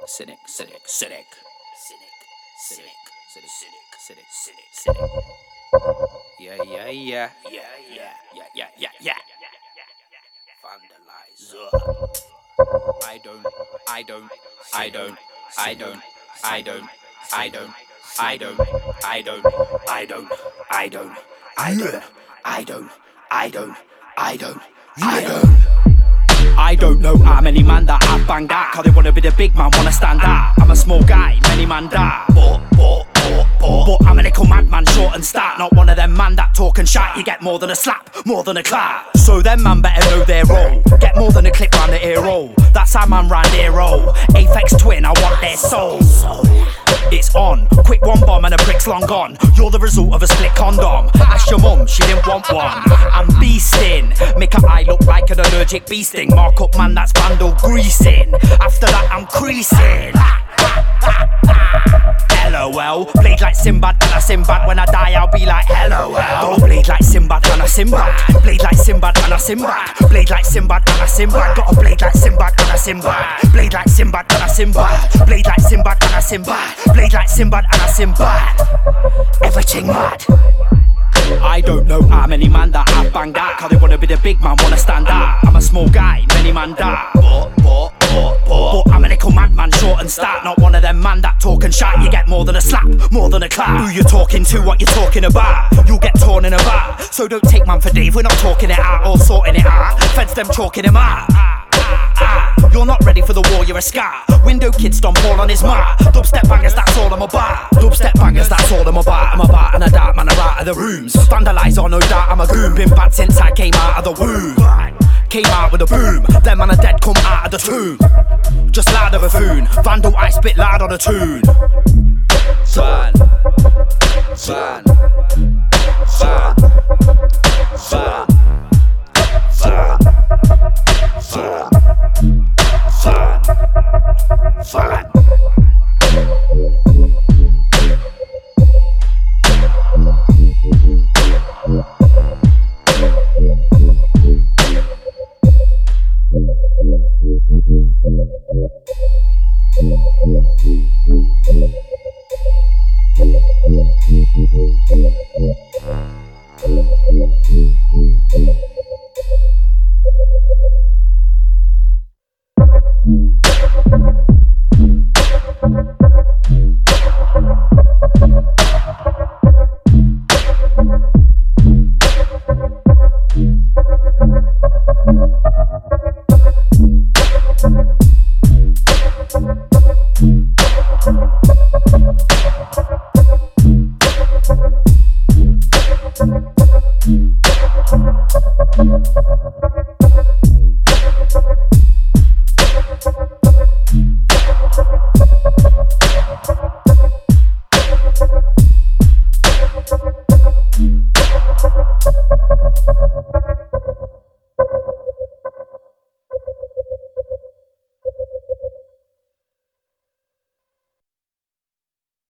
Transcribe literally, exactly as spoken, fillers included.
cynic, cynic, cynic, cynic, cynic, cynic, cynic, cynic, cynic, cynic. Yeah, yeah, yeah, yeah, yeah, yeah, yeah, yeah, yeah. Vandalizer. I don't, I don't, I don't, I don't, I don't, I don't, I don't, I don't, I don't, I don't, I don't, I don't, I don't, I don't, I don't. I don't know how many man that I've banged out, cause they wanna be the big man, wanna stand out. I'm a small guy, many man die. But, but, but, but, but I'm a little madman, short and stout. Not one of them man that talk and shout. You get more than a slap, more than a clap. So them man better know their role. Get more than a clip round the ear roll. That's how man round their roll. Aphex Twin, I want their soul. It's on, quick one bomb and a prick's long gone. You're the result of a split condom. Ask your mum, she didn't want one. I'm beasting, make her eye look like an allergic bee sting. Mark up man, that's vandal greasing. After that I'm creasing. LOL, bleed like Sinbad and a Sinbad. When I die I'll be like LOL. Don't bleed like Sinbad and a Sinbad. Bleed like Sinbad and a Sinbad. Bleed like Sinbad and a Sinbad. Gotta bleed like Sinbad and a Sinbad. Bleed like Sinbad and a Sinbad. Bleed like Sinbad and a Sinbad. Bleed like Sinbad and a Sinbad. Everything mad. I don't know how many man that I've banged out, cause they wanna be the big man, wanna stand out. I'm a small guy, many man die. But, but, but, but, but I'm a little madman, short and stout. Not one of them man that talk and shout. You get more than a slap, more than a clap. Who you talking to, what you talking about? You'll get torn in about. So don't take man for Dave, we're not talking it out or sorting it out. Feds them chalking him out. You're not ready for the war, you're a scar. Window kid stomp all on his mat. Dubstep bangers, that's all I'm about. Dubstep bangers, that's all I'm about. I'm about and a dark man, I'm out of the rooms. Vandalizer, no doubt, I'm a goon. Been bad since I came out of the womb. Came out with a boom. Them man are dead, come out of the tomb. Just louder buffoon. Vandal, I spit loud on a tune. Van, van, van, van, van, van. Van, van. Thank you.